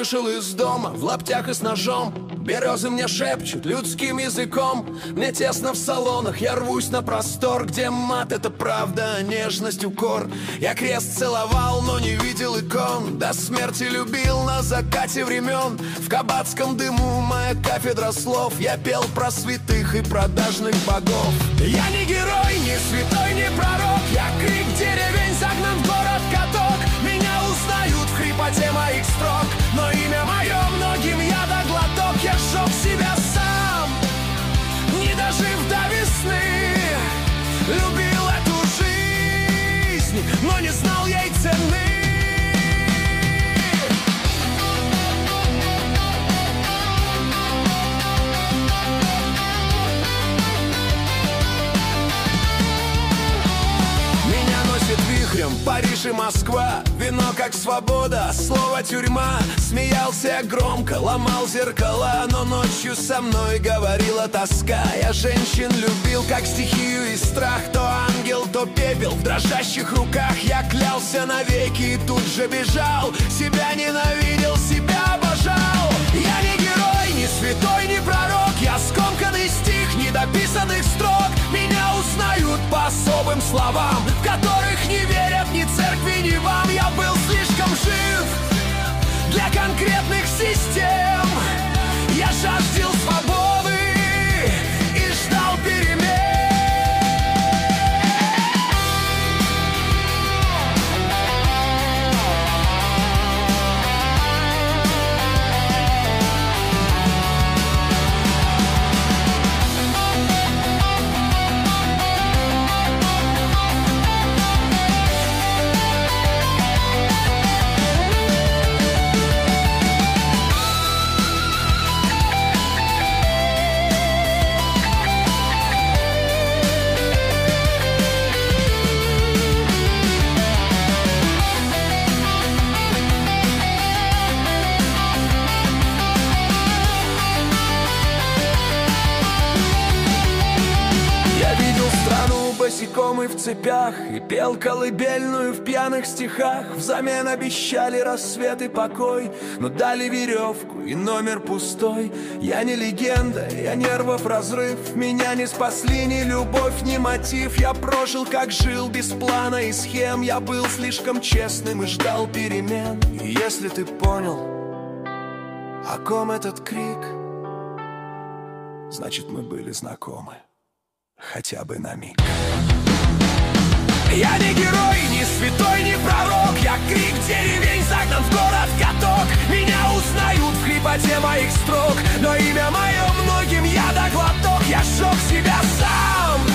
вышел из дома в лаптях и с ножом. Березы мне шепчут людским языком. Мне тесно в салонах, я рвусь на простор, где мат — это правда, а нежность — укор. Я крест целовал, но не видел икон. До смерти любил на закате времен. В кабацком дыму моя кафедра слов. Я пел про святых и продажных богов. Я не герой, не святой, не пророк. Я крик деревень, загнан в город каток. Меня узнают в хрипоте моих строк. Но имя мое многим я до глоток. Я сжег себя сам, не дожив до весны. Любил эту жизнь, но не знал ей цены. Париж и Москва, вино как свобода, слово тюрьма. Смеялся я громко, ломал зеркала, но ночью со мной говорила тоска. Я женщин любил как стихию и страх. То ангел, то пепел в дрожащих руках. Я клялся навеки и тут же бежал. Себя ненавидел, себя обожал. Я не герой, не святой, не пророк. Я скомканный стих недописанных строк. Меня узнают по особым словам, в которых не верят ни церкви, ни вам. Я был слишком жив для конкретных систем. Я жаждал свободы и ждал перемен. Босиком в цепях и пел колыбельную в пьяных стихах. Взамен обещали рассвет и покой, но дали веревку и номер пустой. Я не легенда, я нервов разрыв. Меня не спасли ни любовь, ни мотив. Я прожил как жил, без плана и схем. Я был слишком честным и ждал перемен. И если ты понял, о ком этот крик, значит мы были знакомы хотя бы на миг. Я не герой, не святой, не пророк. Я крик деревень, загнан в город каток. Меня узнают в хрипоте моих строк. Но имя мое многим я до глоток. Я сжег себя сам,